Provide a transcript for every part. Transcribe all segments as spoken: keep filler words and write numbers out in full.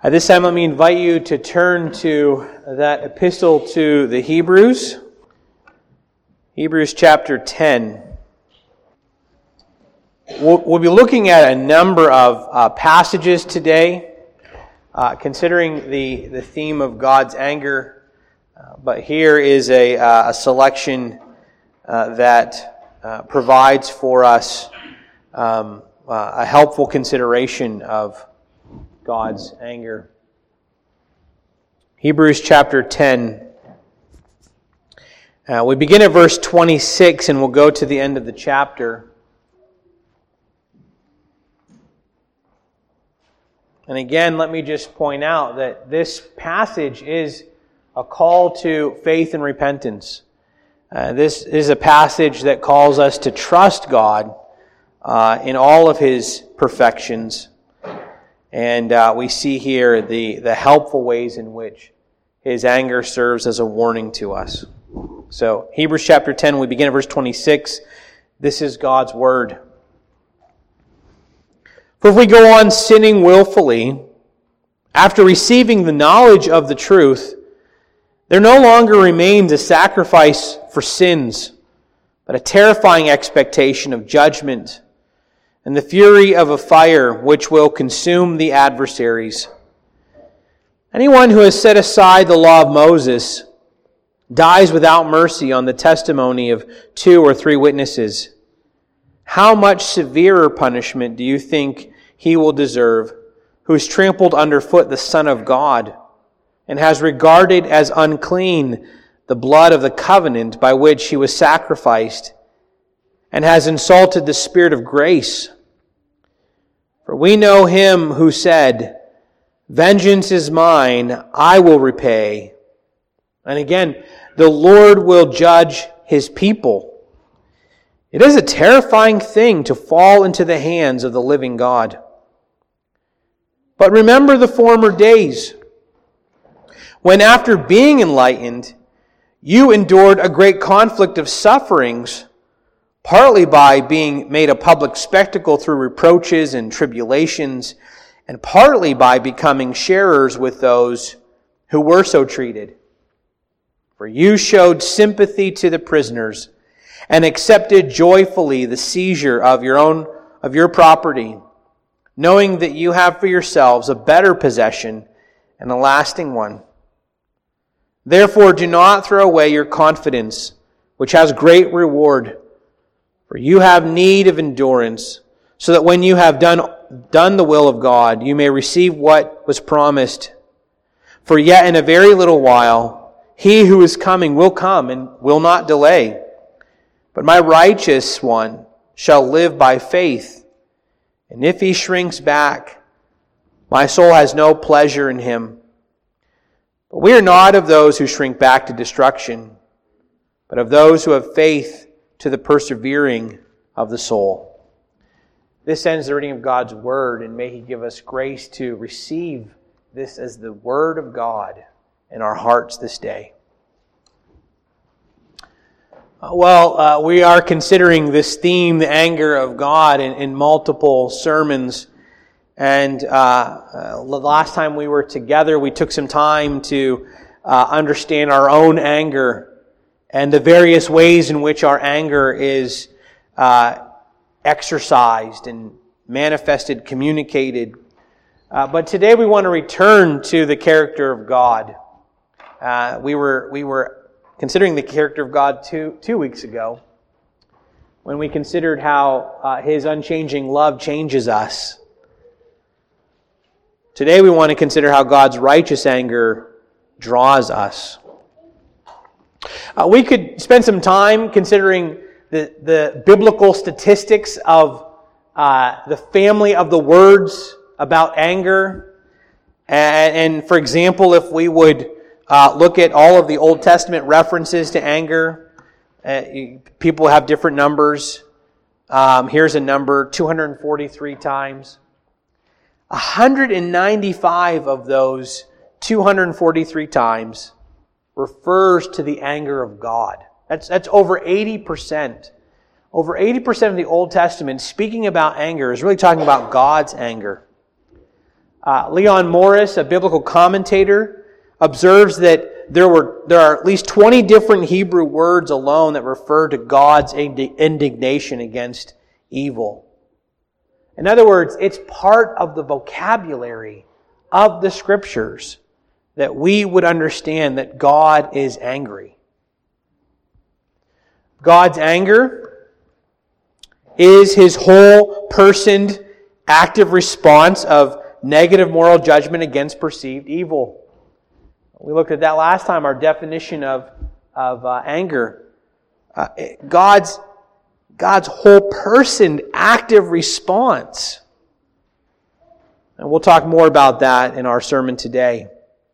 At this time, let me invite you to turn to that epistle to the Hebrews, Hebrews chapter ten. We'll, we'll be looking at a number of uh, passages today, uh, considering the, the theme of God's anger. Uh, but here is a, uh, a selection uh, that uh, provides for us um, uh, a helpful consideration of God's anger. Hebrews chapter ten. Uh, we begin at verse twenty-six and we'll go to the end of the chapter. And again, let me just point out that this passage is a call to faith and repentance. Uh, this is a passage that calls us to trust God uh, in all of His perfections. And uh, we see here the, the helpful ways in which His anger serves as a warning to us. So, Hebrews chapter ten, we begin at verse twenty-six. This is God's Word. For if we go on sinning willfully, after receiving the knowledge of the truth, there no longer remains a sacrifice for sins, but a terrifying expectation of judgment and the fury of a fire which will consume the adversaries. Anyone who has set aside the law of Moses dies without mercy on the testimony of two or three witnesses. How much severer punishment do you think he will deserve, who has trampled underfoot the Son of God, and has regarded as unclean the blood of the covenant by which he was sacrificed, and has insulted the Spirit of grace? For we know him who said, "Vengeance is mine, I will repay." And again, the Lord will judge His people. It is a terrifying thing to fall into the hands of the living God. But remember the former days, when after being enlightened, you endured a great conflict of sufferings, partly by being made a public spectacle through reproaches and tribulations, and partly by becoming sharers with those who were so treated. For you showed sympathy to the prisoners, and accepted joyfully the seizure of your own of your property, knowing that you have for yourselves a better possession and a lasting one. Therefore do not throw away your confidence, which has great reward. For you have need of endurance, so that when you have done, done the will of God, you may receive what was promised. For yet in a very little while, He who is coming will come and will not delay. But my righteous one shall live by faith. And if he shrinks back, my soul has no pleasure in him. But we are not of those who shrink back to destruction, but of those who have faith to the persevering of the soul. This ends the reading of God's Word, and may He give us grace to receive this as the Word of God in our hearts this day. Well, uh, we are considering this theme, the anger of God, in, in multiple sermons. And uh, uh, the last time we were together, we took some time to uh, understand our own anger and the various ways in which our anger is uh, exercised and manifested, communicated. Uh, but today we want to return to the character of God. Uh, we were we were considering the character of God two two weeks ago, when we considered how uh, His unchanging love changes us. Today we want to consider how God's righteous anger draws us. Uh, we could spend some time considering the, the biblical statistics of uh, the family of the words about anger. And, and for example, if we would uh, look at all of the Old Testament references to anger, uh, people have different numbers. Um, here's a number, two hundred forty-three times. one hundred ninety-five of those two hundred forty-three times refers to the anger of God. That's that's over eighty percent. Over eighty percent of the Old Testament, speaking about anger, is really talking about God's anger. Uh, Leon Morris, a biblical commentator, observes that there were there are at least twenty different Hebrew words alone that refer to God's indignation against evil. In other words, it's part of the vocabulary of the Scriptures that we would understand that God is angry. God's anger is His whole-personed active response of negative moral judgment against perceived evil. We looked at that last time, our definition of, of uh, anger. Uh, God's, God's whole-personed active response. And we'll talk more about that in our sermon today.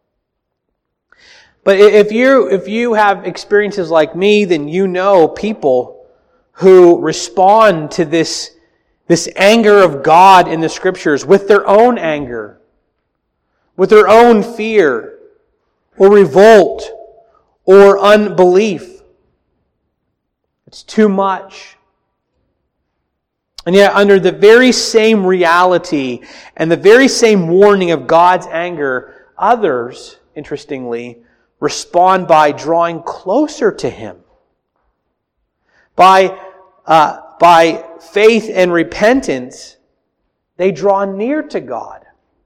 But if you if you have experiences like me, then you know people who respond to this, this anger of God in the Scriptures with their own anger, with their own fear, or revolt, or unbelief. It's too much. And yet, under the very same reality and the very same warning of God's anger, others, interestingly, respond by drawing closer to Him. By, uh, by faith and repentance, they draw near to God.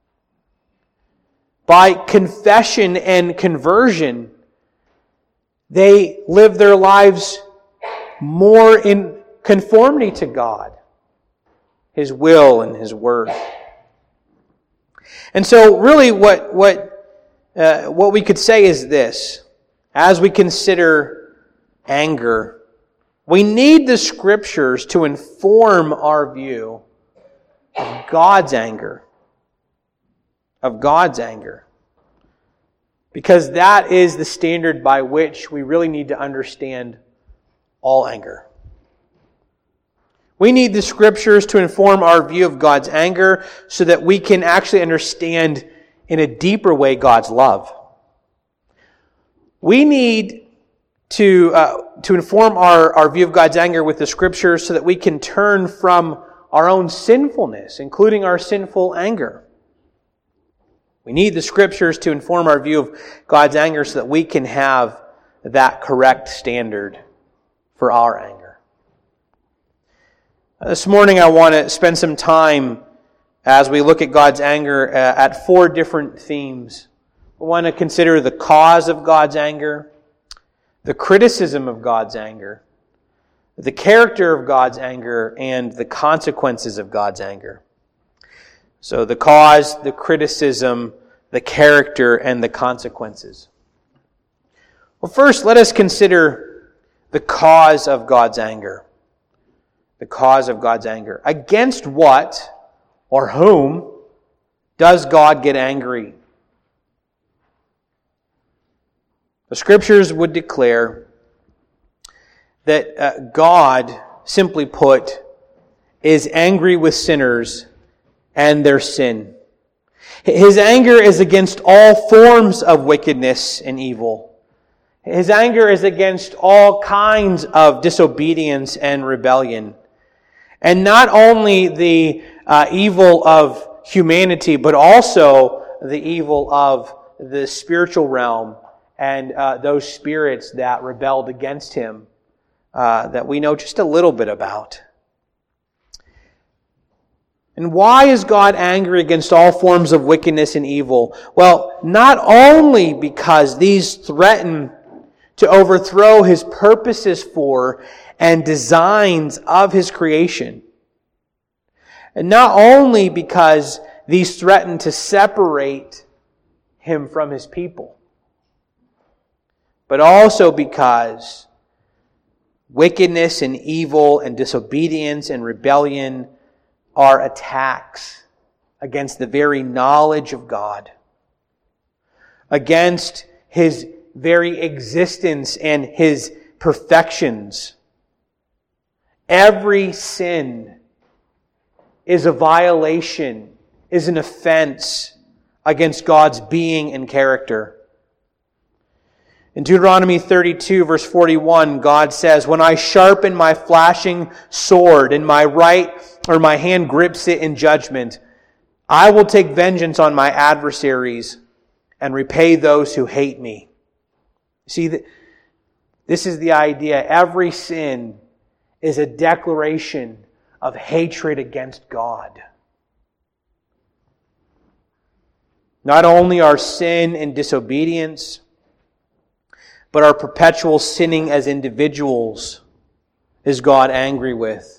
By confession and conversion, they live their lives more in conformity to God, His will and His word. And so really what, what, uh, what we could say is this. As we consider anger, we need the Scriptures to inform our view of God's anger. Of God's anger. Because that is the standard by which we really need to understand all anger. We need the Scriptures to inform our view of God's anger so that we can actually understand in a deeper way God's love. We need to, uh, to inform our, our view of God's anger with the Scriptures so that we can turn from our own sinfulness, including our sinful anger. We need the Scriptures to inform our view of God's anger so that we can have that correct standard for our anger. This morning I want to spend some time as we look at God's anger uh, at four different themes. We want to consider the cause of God's anger, the criticism of God's anger, the character of God's anger, and the consequences of God's anger. So the cause, the criticism, the character, and the consequences. Well, first, let us consider the cause of God's anger. The cause of God's anger. Against what or whom does God get angry? The Scriptures would declare that uh, God, simply put, is angry with sinners and their sin. His anger is against all forms of wickedness and evil. His anger is against all kinds of disobedience and rebellion. And not only the uh, evil of humanity, but also the evil of the spiritual realm and uh, those spirits that rebelled against Him uh, that we know just a little bit about. And why is God angry against all forms of wickedness and evil? Well, not only because these threaten to overthrow His purposes for and designs of His creation, and not only because these threaten to separate Him from His people, but also because wickedness and evil and disobedience and rebellion are attacks against the very knowledge of God, against His very existence and His perfections. Every sin is a violation, is an offense against God's being and character. In Deuteronomy thirty-two, verse forty-one, God says, "When I sharpen my flashing sword and my right or my hand grips it in judgment, I will take vengeance on my adversaries and repay those who hate me. See, this is the idea. Every sin is a declaration of hatred against God. Not only our sin and disobedience, but our perpetual sinning as individuals is God angry with.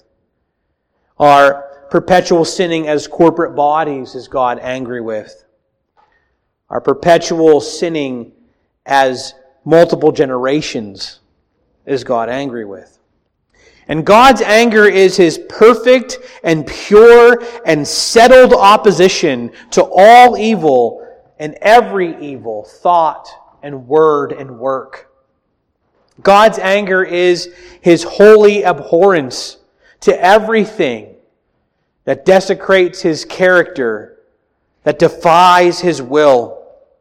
Our perpetual sinning as corporate bodies is God angry with. Our perpetual sinning as multiple generations is God angry with. And God's anger is His perfect and pure and settled opposition to all evil and every evil thought and word and work. God's anger is His holy abhorrence to everything that desecrates His character, that defies His will.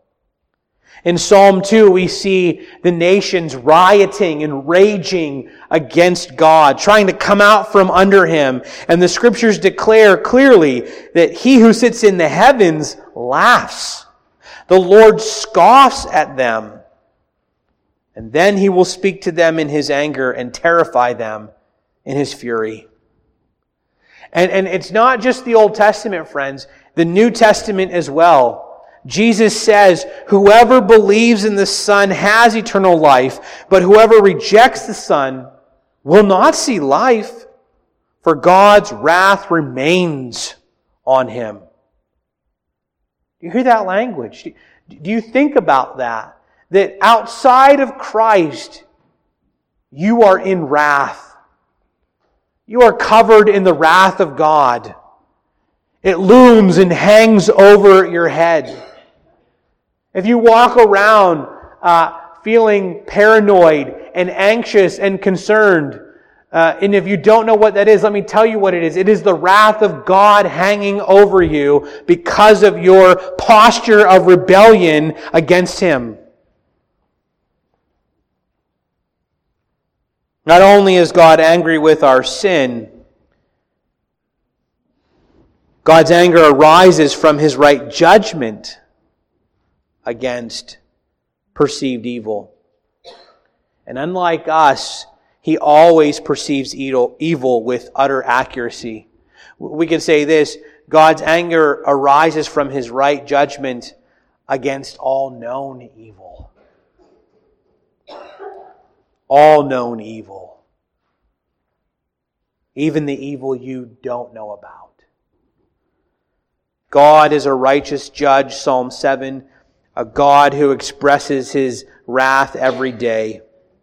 In Psalm two, we see the nations rioting and raging against God, trying to come out from under Him. And the Scriptures declare clearly that He who sits in the heavens laughs. The Lord scoffs at them. And then He will speak to them in His anger and terrify them in His fury. And, and it's not just the Old Testament, friends. The New Testament as well. Jesus says, whoever believes in the Son has eternal life, but whoever rejects the Son will not see life, for God's wrath remains on him. Do you hear that language? Do you think about that? That outside of Christ, you are in wrath. You are covered in the wrath of God. It looms and hangs over your head. If you walk around uh, feeling paranoid and anxious and concerned, uh, and if you don't know what that is, let me tell you what it is. It is the wrath of God hanging over you because of your posture of rebellion against Him. Not only is God angry with our sin, God's anger arises from His right judgment against perceived evil. And unlike us, He always perceives evil with utter accuracy. We can say this, God's anger arises from His right judgment against all known evil. All known evil. Even the evil you don't know about. God is a righteous judge, Psalm seven, a God who expresses His wrath every day.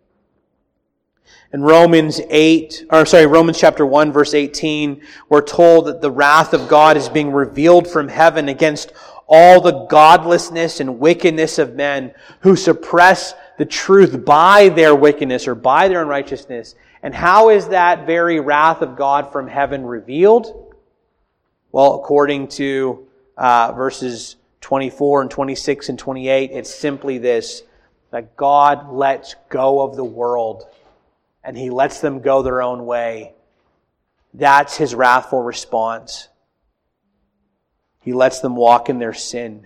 In Romans eight, or sorry, Romans chapter one, verse eighteen, we're told that the wrath of God is being revealed from heaven against all the godlessness and wickedness of men who suppress the truth by their wickedness or by their unrighteousness. And how is that very wrath of God from heaven revealed? Well, according to uh, verses twenty-four and twenty-six and twenty-eight, it's simply this, that God lets go of the world and He lets them go their own way. That's His wrathful response. He lets them walk in their sin.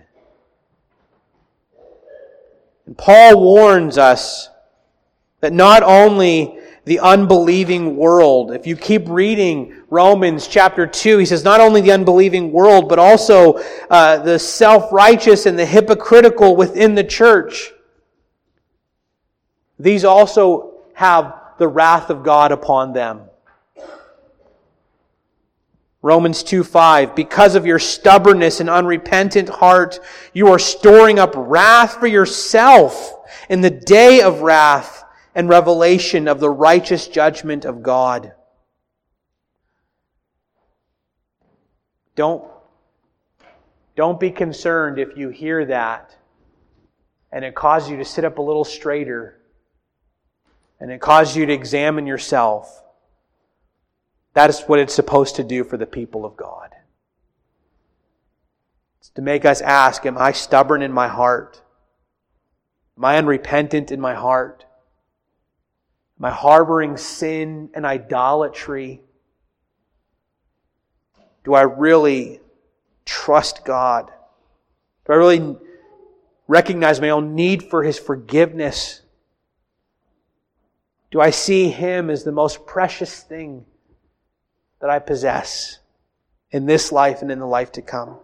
And Paul warns us that not only the unbelieving world, if you keep reading Romans chapter two, he says not only the unbelieving world, but also uh, the self-righteous and the hypocritical within the church. These also have the wrath of God upon them. Romans two five, because of your stubbornness and unrepentant heart, you are storing up wrath for yourself in the day of wrath and revelation of the righteous judgment of God. Don't, don't be concerned if you hear that and it causes you to sit up a little straighter and it causes you to examine yourself. That is what it's supposed to do for the people of God. It's to make us ask, am I stubborn in my heart? Am I unrepentant in my heart? Am I harboring sin and idolatry? Do I really trust God? Do I really recognize my own need for His forgiveness? Do I see Him as the most precious thing that I possess in this life and in the life to come?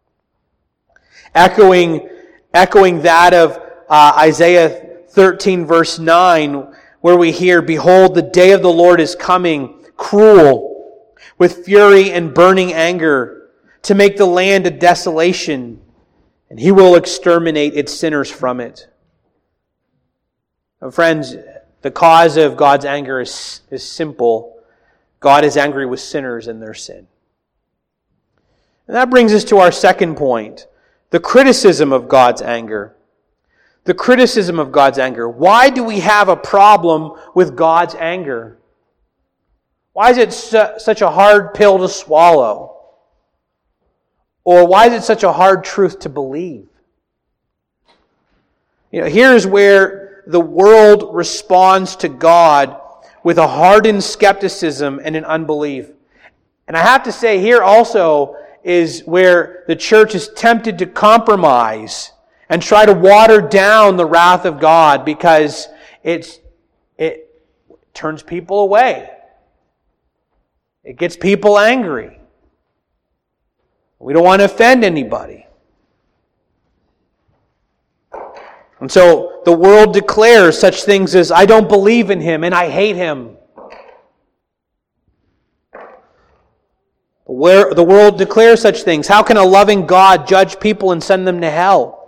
Echoing, echoing that of uh, Isaiah thirteen verse nine, where we hear, "Behold, the day of the Lord is coming, cruel, with fury and burning anger, to make the land a desolation, and He will exterminate its sinners from it." Now, friends, the cause of God's anger is, is simple. God is angry with sinners and their sin. And that brings us to our second point, the criticism of God's anger. The criticism of God's anger. Why do we have a problem with God's anger? Why is it su- such a hard pill to swallow? Or why is it such a hard truth to believe? You know, here's where the world responds to God with a hardened skepticism and an unbelief. And I have to say, here also is where the church is tempted to compromise and try to water down the wrath of God because it's, it turns people away. It gets people angry. We don't want to offend anybody. And so the world declares such things as, "I don't believe in Him and I hate Him." Where the world declares such things. How can a loving God judge people and send them to hell?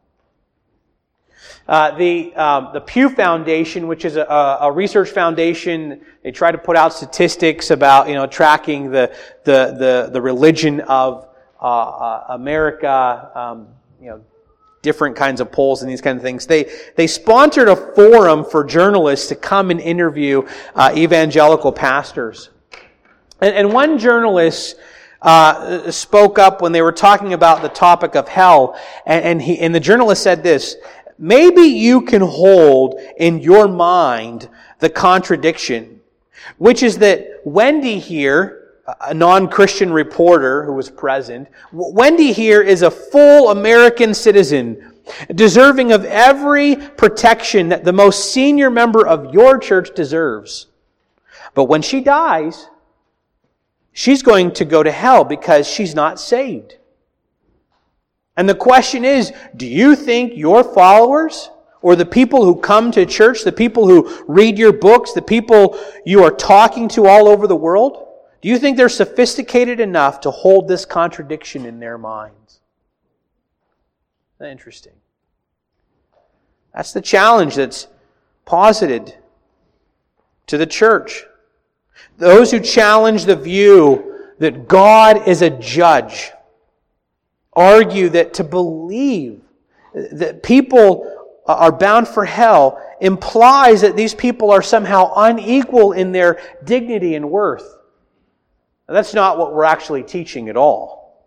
Uh, the um, the Pew Foundation, which is a, a research foundation, they try to put out statistics about you know tracking the the the, the religion of uh, uh, America, um, you know, different kinds of polls and these kind of things. They they sponsored a forum for journalists to come and interview uh, evangelical pastors, and, and one journalist uh, spoke up when they were talking about the topic of hell, and, and he and the journalist said this. Maybe you can hold in your mind the contradiction, which is that Wendy here, a non-Christian reporter who was present, Wendy here is a full American citizen, deserving of every protection that the most senior member of your church deserves. But when she dies, she's going to go to hell because she's not saved. And the question is, do you think your followers, or the people who come to church, the people who read your books, the people you are talking to all over the world, do you think they're sophisticated enough to hold this contradiction in their minds? Interesting. That's the challenge that's posited to the church. Those who challenge the view that God is a judge argue that to believe that people are bound for hell implies that these people are somehow unequal in their dignity and worth. Now, that's not what we're actually teaching at all.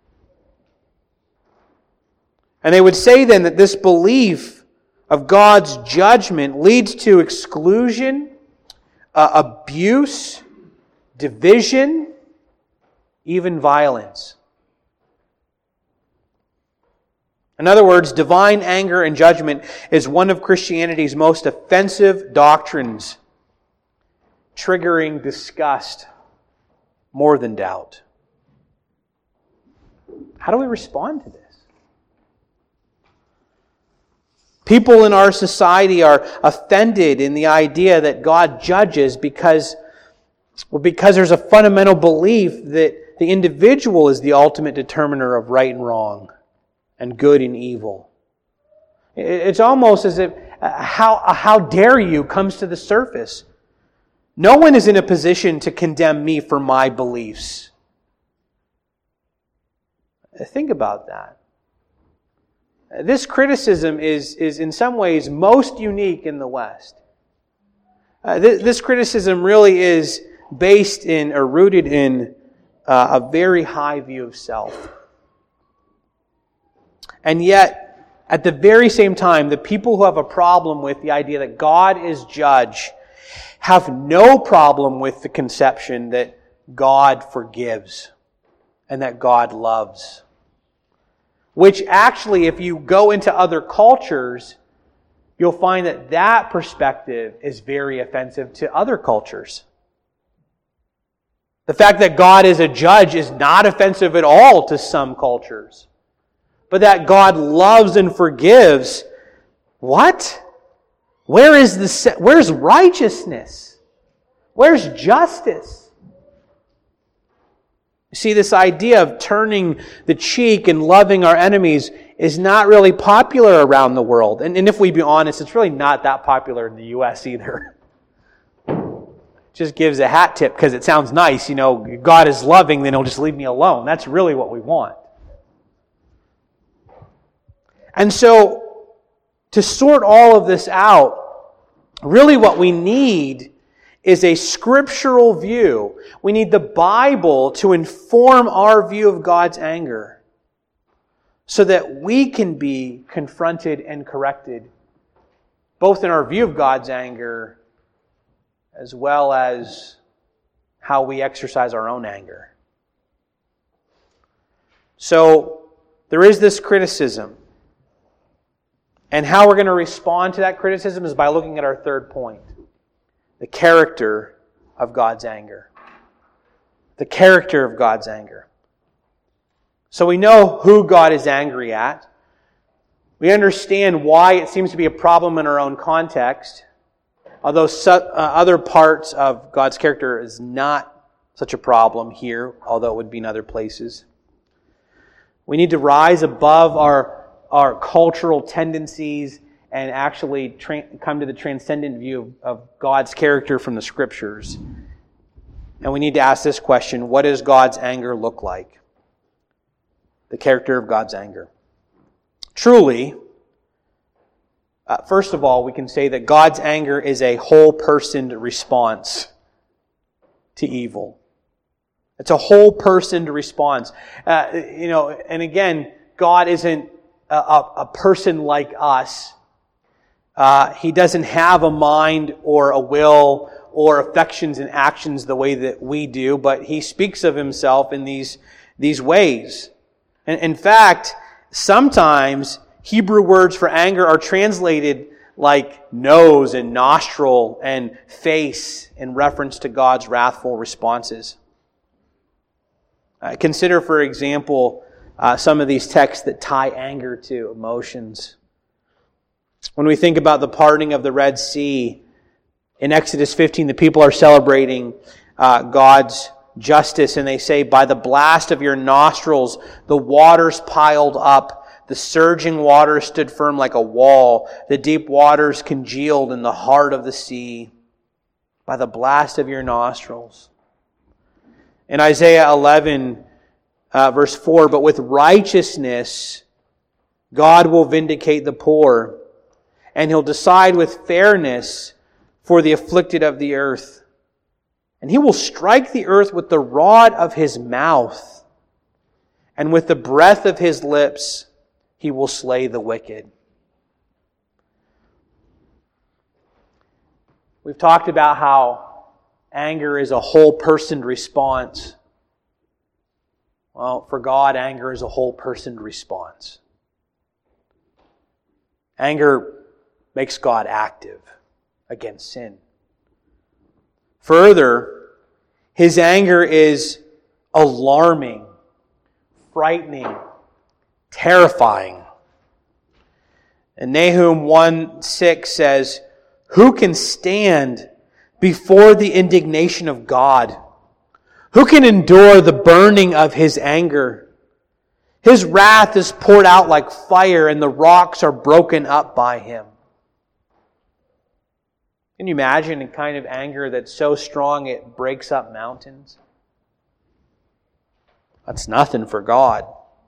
And they would say then that this belief of God's judgment leads to exclusion, uh, abuse, division, even violence. In other words, divine anger and judgment is one of Christianity's most offensive doctrines, triggering disgust more than doubt. How do we respond to this? People in our society are offended in the idea that God judges because, well, because there's a fundamental belief that the individual is the ultimate determiner of right and wrong, and good and evil. It's almost as if uh, how, uh, how dare you comes to the surface. No one is in a position to condemn me for my beliefs. Think about that. This criticism is, is in some ways most unique in the West. Uh, th- this criticism really is based in or rooted in uh, a very high view of self. And yet, at the very same time, the people who have a problem with the idea that God is judge have no problem with the conception that God forgives and that God loves. which actually, if you go into other cultures, you'll find that that perspective is very offensive to other cultures. The fact that God is a judge is not offensive at all to some cultures. But that God loves and forgives, what? Where is the where's righteousness? Where's justice? You see, this idea of turning the cheek and loving our enemies is not really popular around the world. And, and if we be honest, it's really not that popular in the U S either. Just gives a hat tip because it sounds nice. You know, God is loving, then He'll just leave me alone. That's really what we want. And so, to sort all of this out, really what we need is a scriptural view. We need the Bible to inform our view of God's anger so that we can be confronted and corrected, both in our view of God's anger as well as how we exercise our own anger. So, there is this criticism. And how we're going to respond to that criticism is by looking at our third point. The character of God's anger. The character of God's anger. So we know who God is angry at. We understand why it seems to be a problem in our own context. Although su- uh, other parts of God's character is not such a problem here, although it would be in other places. We need to rise above our, our cultural tendencies and actually tra- come to the transcendent view of, of God's character from the Scriptures. And we need to ask this question: what does God's anger look like? The character of God's anger. Truly, uh, first of all, we can say that God's anger is a whole-personed response to evil. It's a whole-personed response. Uh, you know, and again, God isn't a, a, a person like us. Uh, he doesn't have a mind or a will or affections and actions the way that we do, but He speaks of Himself in these, these ways. And in fact, sometimes Hebrew words for anger are translated like nose and nostril and face in reference to God's wrathful responses. Uh, consider, for example, uh, some of these texts that tie anger to emotions. When we think about the parting of the Red Sea, in Exodus fifteen, the people are celebrating uh, God's justice, and they say, "By the blast of your nostrils, the waters piled up. The surging waters stood firm like a wall. The deep waters congealed in the heart of the sea. By the blast of your nostrils." In Isaiah eleven, uh, verse four, "But with righteousness God will vindicate the poor, and He'll decide with fairness for the afflicted of the earth. And He will strike the earth with the rod of His mouth, and with the breath of His lips He will slay the wicked." We've talked about how anger is a whole-personed response. Well, for God, anger is a whole-personed response. Anger makes God active against sin. Further, His anger is alarming, frightening, terrifying. And Nahum one six says, "Who can stand before the indignation of God? Who can endure the burning of His anger? His wrath is poured out like fire, and the rocks are broken up by Him." Can you imagine a kind of anger that's so strong it breaks up mountains? That's nothing for God.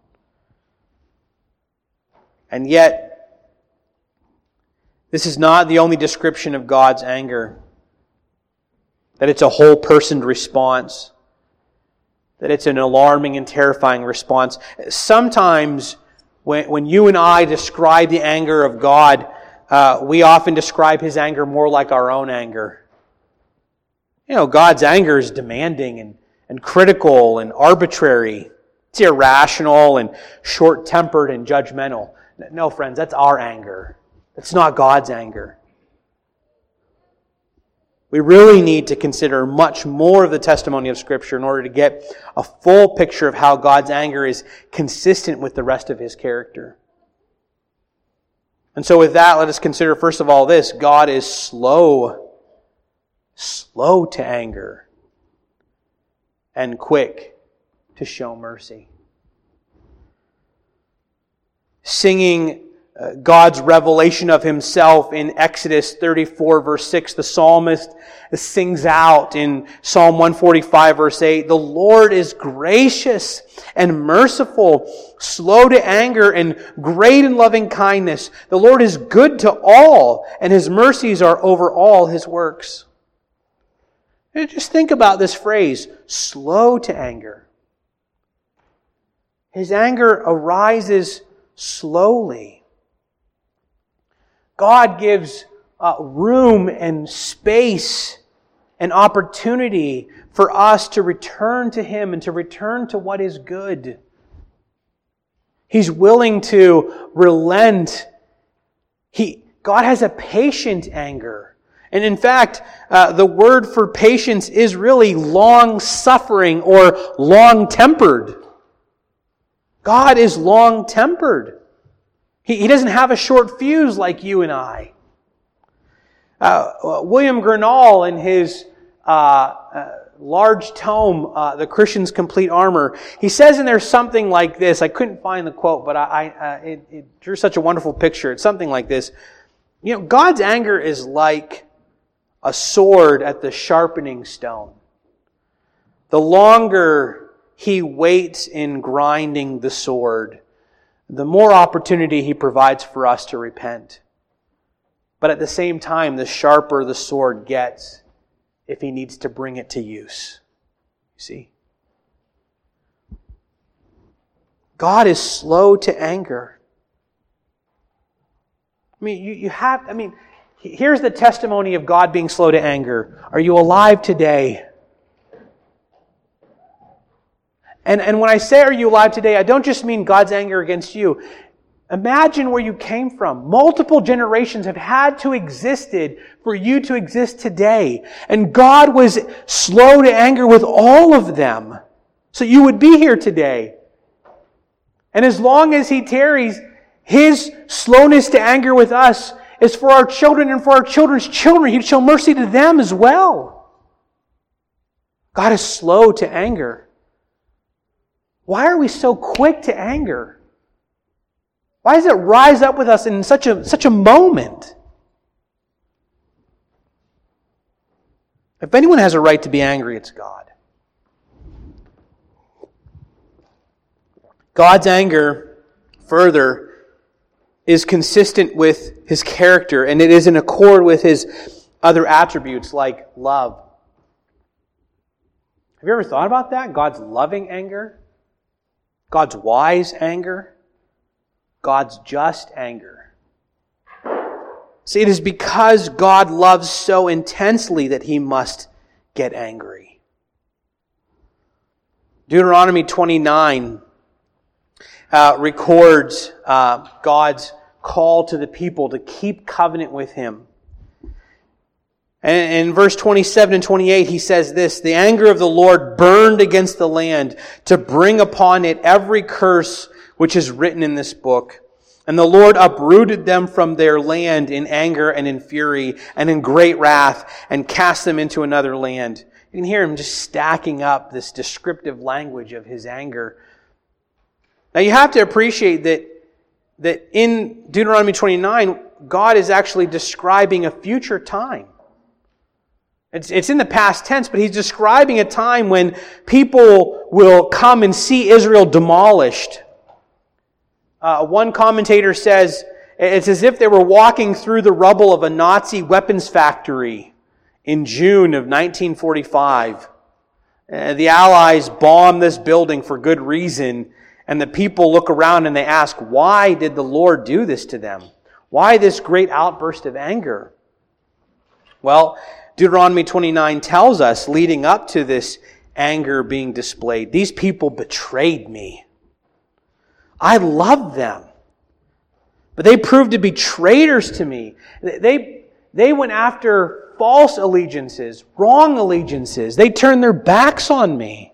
And yet, this is not the only description of God's anger. That it's a whole-personed response. That it's an alarming and terrifying response. Sometimes, when, when you and I describe the anger of God, uh, we often describe His anger more like our own anger. You know, God's anger is demanding and, and critical and arbitrary. It's irrational and short-tempered and judgmental. No, friends, that's our anger. That's not God's anger. We really need to consider much more of the testimony of Scripture in order to get a full picture of how God's anger is consistent with the rest of His character. And so with that, let us consider first of all this: God is slow, slow to anger, and quick to show mercy. Singing uh, God's revelation of Himself in Exodus thirty-four, verse six, the psalmist sings out in Psalm one forty-five, verse eight, "The Lord is gracious and merciful, slow to anger, and great in loving kindness. The Lord is good to all, and His mercies are over all His works." And just think about this phrase, slow to anger. His anger arises slowly. God gives uh, room and space and opportunity for us to return to Him and to return to what is good. He's willing to relent. He, God has a patient anger. And in fact, uh, the word for patience is really long-suffering or long-tempered. God is long-tempered. He, he doesn't have a short fuse like you and I. Uh, William Gurnall, in his uh, uh, large tome, uh, The Christian's Complete Armor, he says in there something like this. I couldn't find the quote, but I, I, uh, it, it drew such a wonderful picture. It's something like this. You know, God's anger is like a sword at the sharpening stone. The longer He waits in grinding the sword, the more opportunity He provides for us to repent. But at the same time, the sharper the sword gets if He needs to bring it to use. You see? God is slow to anger. I mean, you, you have, I mean, here's the testimony of God being slow to anger. Are you alive today? And, and when I say are you alive today, I don't just mean God's anger against you. Imagine where you came from. Multiple generations have had to existed for you to exist today. And God was slow to anger with all of them. So you would be here today. And as long as He tarries, His slowness to anger with us is for our children and for our children's children. He'd show mercy to them as well. God is slow to anger. Why are we so quick to anger? Why does it rise up with us in such a, such a moment? If anyone has a right to be angry, it's God. God's anger, further, is consistent with His character, and it is in accord with His other attributes like love. Have you ever thought about that? God's loving anger, God's wise anger, God's just anger. See, it is because God loves so intensely that He must get angry. Deuteronomy twenty-nine uh, records uh, God's call to the people to keep covenant with Him. And in verse twenty-seven and twenty-eight, He says this, "The anger of the Lord burned against the land to bring upon it every curse which is written in this book. And the Lord uprooted them from their land in anger and in fury and in great wrath and cast them into another land." You can hear Him just stacking up this descriptive language of His anger. Now you have to appreciate that, that in Deuteronomy twenty-nine, God is actually describing a future time. It's, it's in the past tense, but He's describing a time when people will come and see Israel demolished. Uh, one commentator says, it's as if they were walking through the rubble of a Nazi weapons factory in June of nineteen forty-five. Uh, the Allies bomb this building for good reason, and the people look around and they ask, why did the Lord do this to them? Why this great outburst of anger? Well, Deuteronomy twenty-nine tells us, leading up to this anger being displayed. These people betrayed me. I loved them, but they proved to be traitors to me. They, they went after false allegiances, wrong allegiances. They turned their backs on me.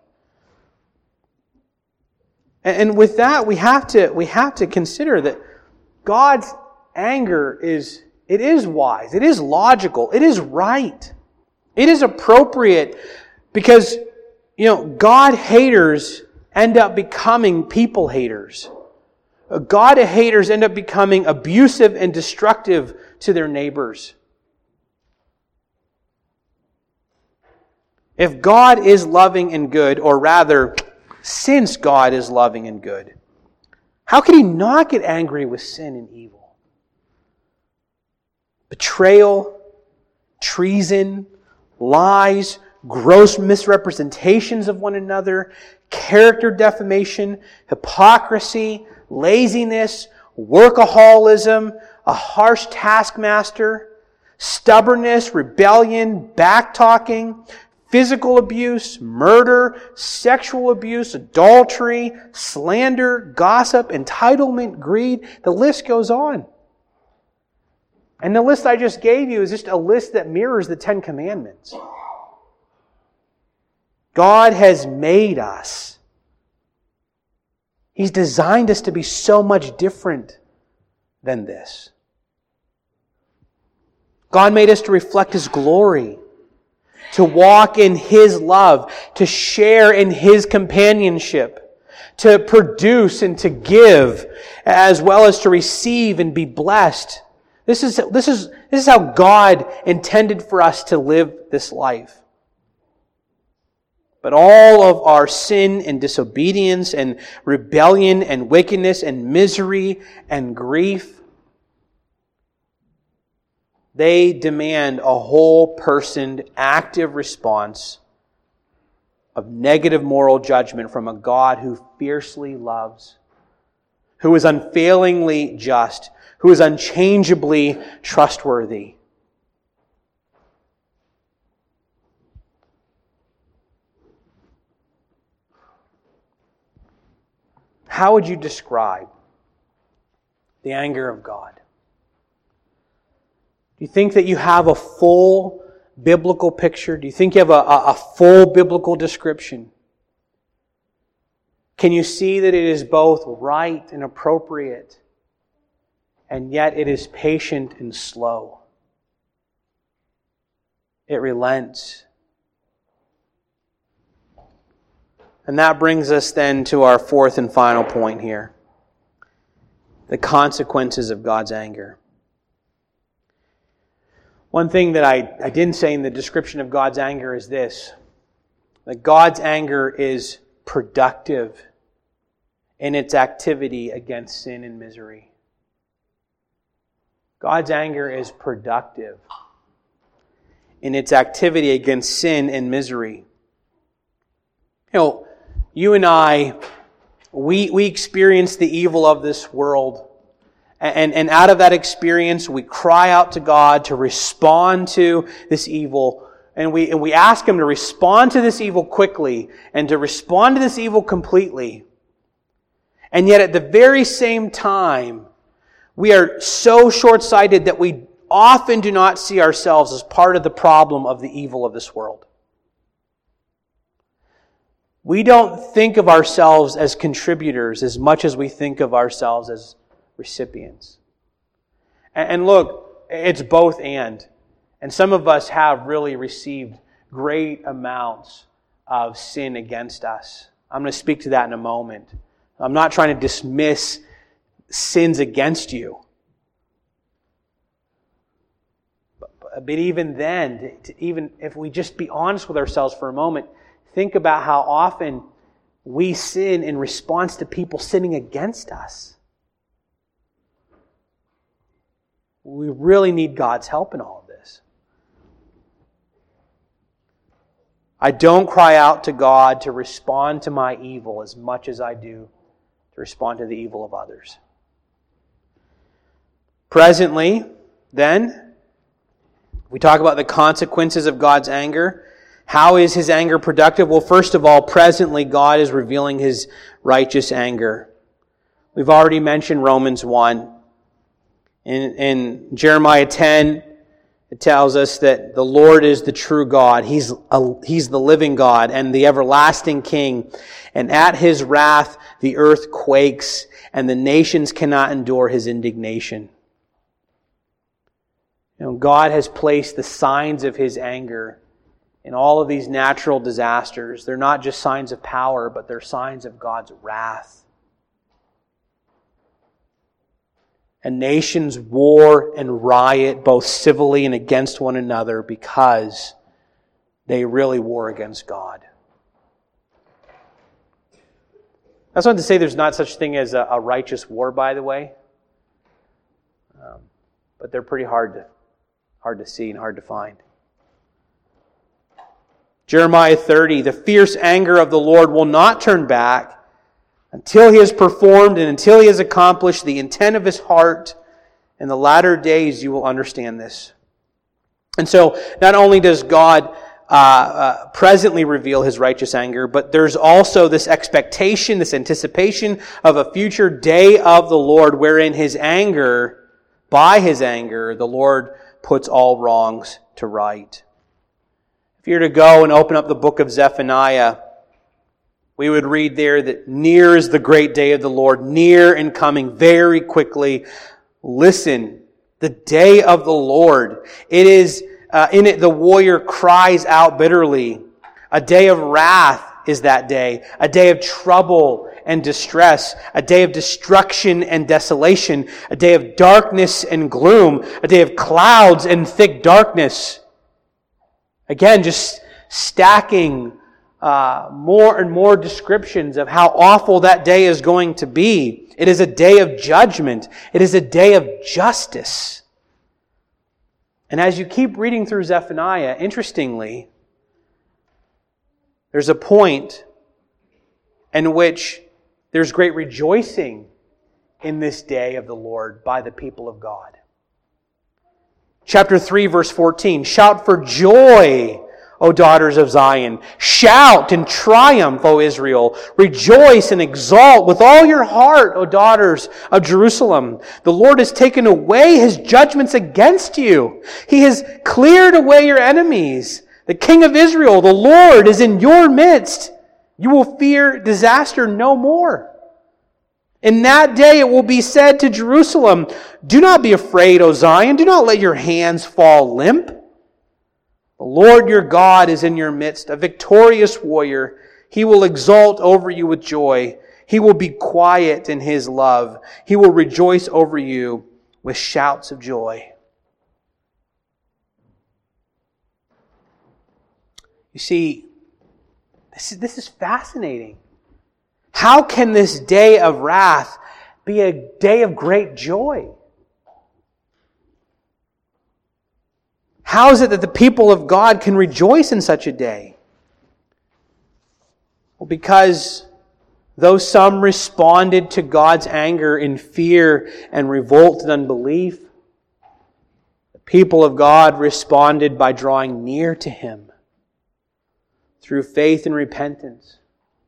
And with that, we have to, we have to consider that God's anger is, it is wise, it is logical, it is right, it is appropriate, because, you know, God haters end up becoming people haters. God haters end up becoming abusive and destructive to their neighbors. If God is loving and good, or rather, since God is loving and good, how can He not get angry with sin and evil? Betrayal, treason, lies, gross misrepresentations of one another, character defamation, hypocrisy, laziness, workaholism, a harsh taskmaster, stubbornness, rebellion, backtalking, physical abuse, murder, sexual abuse, adultery, slander, gossip, entitlement, greed. The list goes on. And the list I just gave you is just a list that mirrors the Ten Commandments. God has made us. He's designed us to be so much different than this. God made us to reflect His glory, to walk in His love, to share in His companionship, to produce and to give, as well as to receive and be blessed. This is, this is, this is how God intended for us to live this life. But all of our sin and disobedience and rebellion and wickedness and misery and grief, they demand a whole-personed, active response of negative moral judgment from a God who fiercely loves, who is unfailingly just, who is unchangeably trustworthy. How would you describe the anger of God? Do you think that you have a full biblical picture? Do you think you have a, a, a full biblical description? Can you see that it is both right and appropriate, and yet it is patient and slow? It relents. And that brings us then to our fourth and final point here. The consequences of God's anger. One thing that I, I didn't say in the description of God's anger is this: that God's anger is productive in its activity against sin and misery. God's anger is productive in its activity against sin and misery. You know, you and I, we, we experience the evil of this world. And, and out of that experience, we cry out to God to respond to this evil. And we, and we ask Him to respond to this evil quickly and to respond to this evil completely. And yet at the very same time, we are so short-sighted that we often do not see ourselves as part of the problem of the evil of this world. We don't think of ourselves as contributors as much as we think of ourselves as recipients. And look, it's both and. And some of us have really received great amounts of sin against us. I'm going to speak to that in a moment. I'm not trying to dismiss sins against you. But, but even then, to even if we just be honest with ourselves for a moment, think about how often we sin in response to people sinning against us. We really need God's help in all of this. I don't cry out to God to respond to my evil as much as I do to respond to the evil of others. Presently, then, we talk about the consequences of God's anger. How is his anger productive? Well, first of all, presently God is revealing his righteous anger. We've already mentioned Romans one. In, in Jeremiah ten, it tells us that the Lord is the true God. He's, a, he's the living God and the everlasting King. And at his wrath, the earth quakes, and the nations cannot endure his indignation. You know, God has placed the signs of his anger in all of these natural disasters. They're not just signs of power, but they're signs of God's wrath. And nations war and riot both civilly and against one another because they really war against God. That's not to say there's not such thing as a, a righteous war, by the way. Um, but they're pretty hard to, hard to see and hard to find. Jeremiah thirty, the fierce anger of the Lord will not turn back until he has performed and until he has accomplished the intent of his heart. In the latter days you will understand this. And so, not only does God uh, uh, presently reveal his righteous anger, but there's also this expectation, this anticipation of a future day of the Lord wherein his anger, by his anger, the Lord puts all wrongs to right. If you were to go and open up the book of Zephaniah, we would read there that near is the great day of the Lord, near and coming very quickly. Listen, the day of the Lord. It is, uh, in it the warrior cries out bitterly. A day of wrath is that day. A day of trouble and distress. A day of destruction and desolation. A day of darkness and gloom. A day of clouds and thick darkness. Again, just stacking uh, more and more descriptions of how awful that day is going to be. It is a day of judgment. It is a day of justice. And as you keep reading through Zephaniah, interestingly, there's a point in which there's great rejoicing in this day of the Lord by the people of God. Chapter three, verse fourteen, shout for joy, O daughters of Zion. Shout and triumph, O Israel. Rejoice and exult with all your heart, O daughters of Jerusalem. The Lord has taken away his judgments against you. He has cleared away your enemies. The King of Israel, the Lord, is in your midst. You will fear disaster no more. In that day it will be said to Jerusalem, do not be afraid, O Zion. Do not let your hands fall limp. The Lord your God is in your midst, a victorious warrior. He will exult over you with joy. He will be quiet in his love. He will rejoice over you with shouts of joy. You see, this is, this is fascinating. How can this day of wrath be a day of great joy? How is it that the people of God can rejoice in such a day? Well, because though some responded to God's anger in fear and revolt and unbelief, the people of God responded by drawing near to Him through faith and repentance.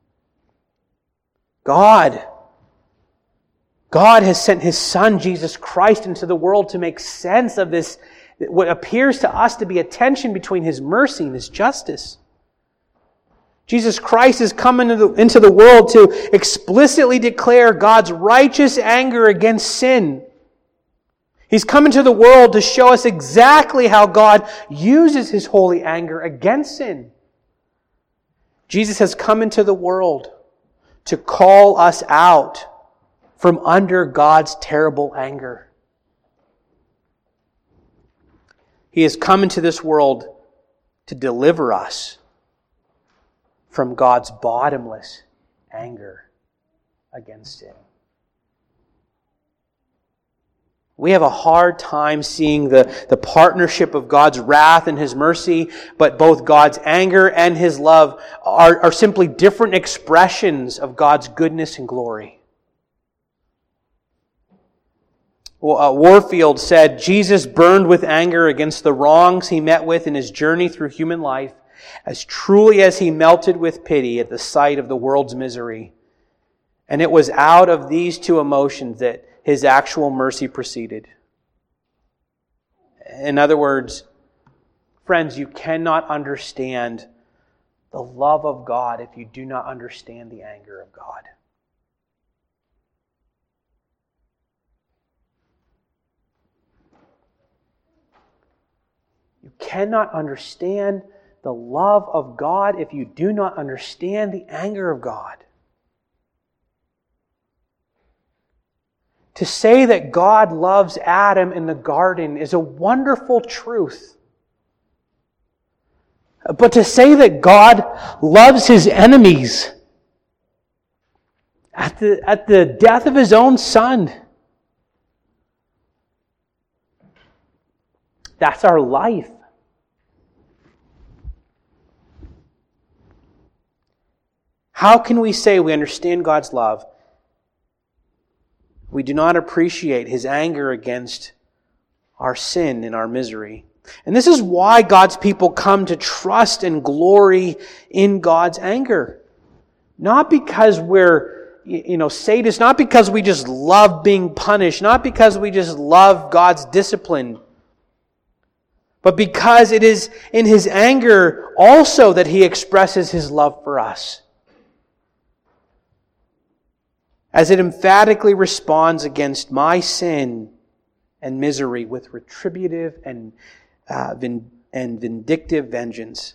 God, God has sent His Son, Jesus Christ, into the world to make sense of this, what appears to us to be a tension between His mercy and His justice. Jesus Christ has come into the, into the world to explicitly declare God's righteous anger against sin. He's come into the world to show us exactly how God uses His holy anger against sin. Jesus has come into the world to call us out from under God's terrible anger. He has come into this world to deliver us from God's bottomless anger against sin. We have a hard time seeing the, the partnership of God's wrath and His mercy, but both God's anger and His love are, are simply different expressions of God's goodness and glory. Well, uh, Warfield said, Jesus burned with anger against the wrongs He met with in His journey through human life, as truly as he melted with pity at the sight of the world's misery. And it was out of these two emotions that his actual mercy proceeded. In other words, friends, you cannot understand the love of God if you do not understand the anger of God. You cannot understand the love of God if you do not understand the anger of God. To say that God loves Adam in the garden is a wonderful truth. But to say that God loves His enemies at the, at the death of His own Son, that's our life. How can we say we understand God's love? We do not appreciate His anger against our sin and our misery. And this is why God's people come to trust and glory in God's anger. Not because we're, you know, sadists, not because we just love being punished, not because we just love God's discipline, but because it is in His anger also that He expresses His love for us, as it emphatically responds against my sin and misery with retributive and uh, vin- and vindictive vengeance.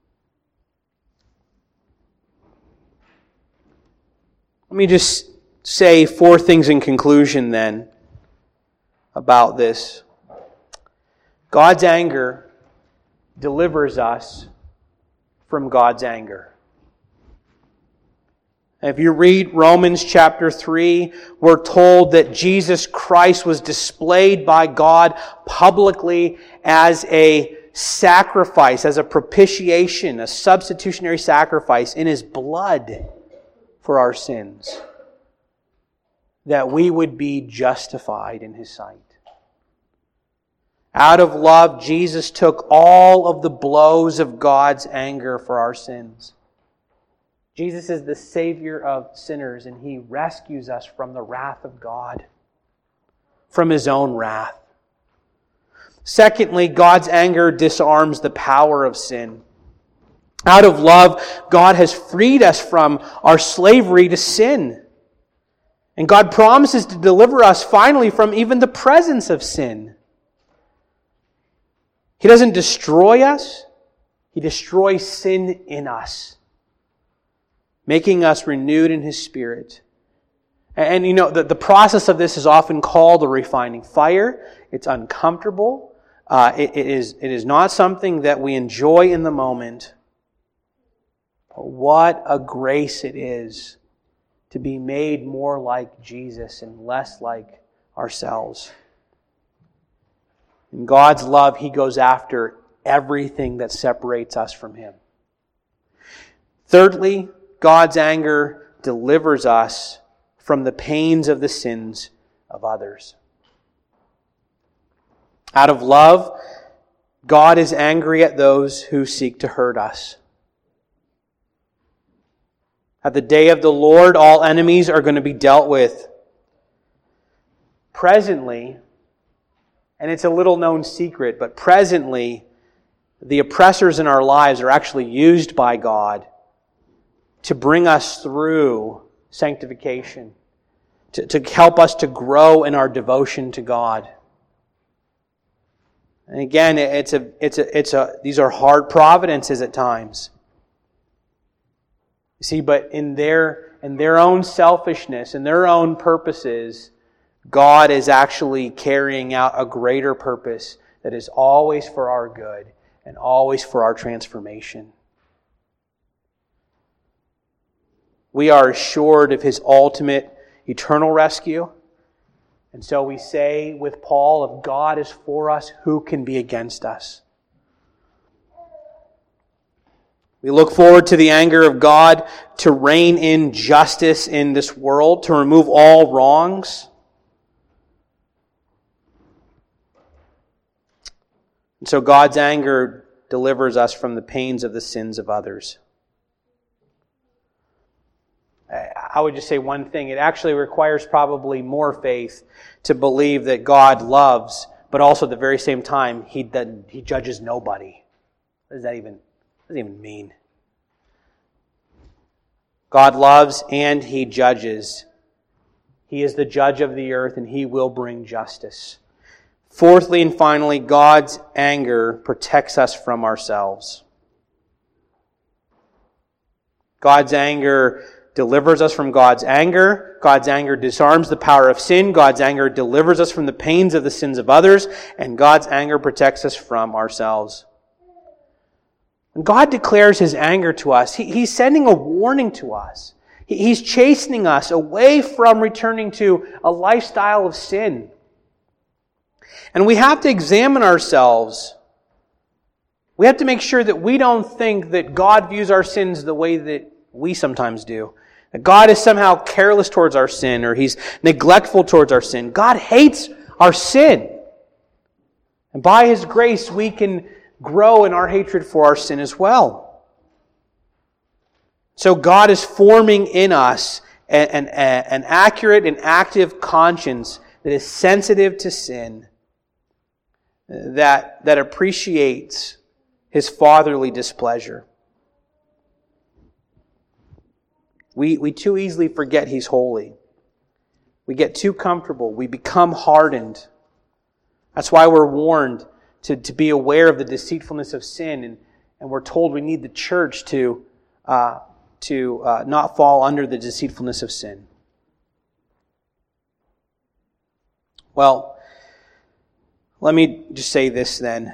Let me just say four things in conclusion then about this. God's anger delivers us from God's anger. If you read Romans chapter three, we're told that Jesus Christ was displayed by God publicly as a sacrifice, as a propitiation, a substitutionary sacrifice in His blood for our sins, that we would be justified in His sight. Out of love, Jesus took all of the blows of God's anger for our sins. Jesus is the Savior of sinners, and He rescues us from the wrath of God, from His own wrath. Secondly, God's anger disarms the power of sin. Out of love, God has freed us from our slavery to sin. And God promises to deliver us finally from even the presence of sin. He doesn't destroy us. He destroys sin in us, making us renewed in His Spirit. And, and you know, the, the process of this is often called a refining fire. It's uncomfortable. Uh, it, it is, it is not something that we enjoy in the moment. But what a grace it is to be made more like Jesus and less like ourselves. In God's love, He goes after everything that separates us from Him. Thirdly, God's anger delivers us from the pains of the sins of others. Out of love, God is angry at those who seek to hurt us. At the day of the Lord, all enemies are going to be dealt with. Presently, and it's a little known secret, but presently, the oppressors in our lives are actually used by God to bring us through sanctification, to, to help us to grow in our devotion to God. And again, it's a, it's a, it's a, these are hard providences at times. You see, but in their, in their own selfishness, in their own purposes, God is actually carrying out a greater purpose that is always for our good and always for our transformation. We are assured of His ultimate eternal rescue. And so we say with Paul, if God is for us, who can be against us? We look forward to the anger of God to reign in justice in this world, to remove all wrongs. And so God's anger delivers us from the pains of the sins of others. I would just say one thing. It actually requires probably more faith to believe that God loves, but also at the very same time, He doesn't, He judges nobody. What does that even, what does that even mean? God loves and He judges. He is the judge of the earth and He will bring justice. Fourthly and finally, God's anger protects us from ourselves. God's anger delivers us from God's anger. God's anger disarms the power of sin. God's anger delivers us from the pains of the sins of others. And God's anger protects us from ourselves. When God declares His anger to us, he, He's sending a warning to us. He, he's chastening us away from returning to a lifestyle of sin. And we have to examine ourselves. We have to make sure that we don't think that God views our sins the way that we sometimes do. That God is somehow careless towards our sin or He's neglectful towards our sin. God hates our sin. And by His grace, we can grow in our hatred for our sin as well. So God is forming in us an, an, an accurate and active conscience that is sensitive to sin, that, that appreciates His fatherly displeasure. We, we too easily forget He's holy. We get too comfortable. We become hardened. That's why we're warned to, to be aware of the deceitfulness of sin, and, and we're told we need the church to, uh, to uh, not fall under the deceitfulness of sin. Well, let me just say this then.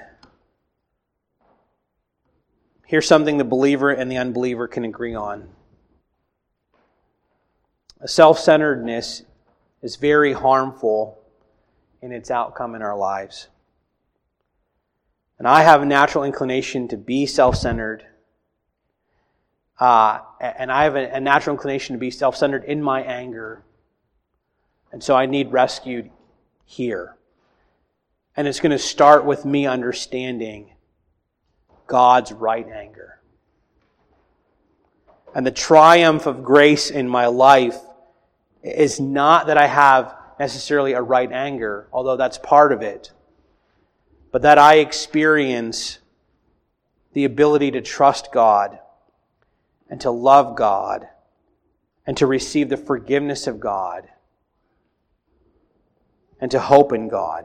Here's something the believer and the unbeliever can agree on. Self-centeredness is very harmful in its outcome in our lives. And I have a natural inclination to be self-centered. Uh, and I have a, a natural inclination to be self-centered in my anger. And so I need rescued here. And it's going to start with me understanding God's right anger. And the triumph of grace in my life is not that I have necessarily a right anger, although that's part of it, but that I experience the ability to trust God and to love God and to receive the forgiveness of God and to hope in God.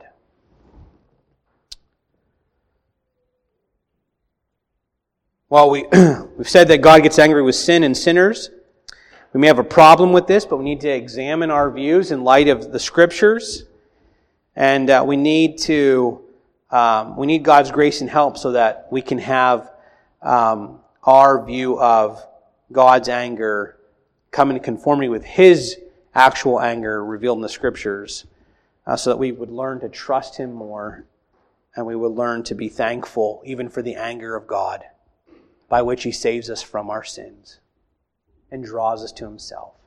Well, we, we've said that God gets angry with sin and sinners. We may have a problem with this, but we need to examine our views in light of the Scriptures. And uh, we need to, um, we need God's grace and help so that we can have um, our view of God's anger come in conformity with His actual anger revealed in the Scriptures, uh, so that we would learn to trust Him more, and we would learn to be thankful even for the anger of God, by which He saves us from our sins and draws us to Himself.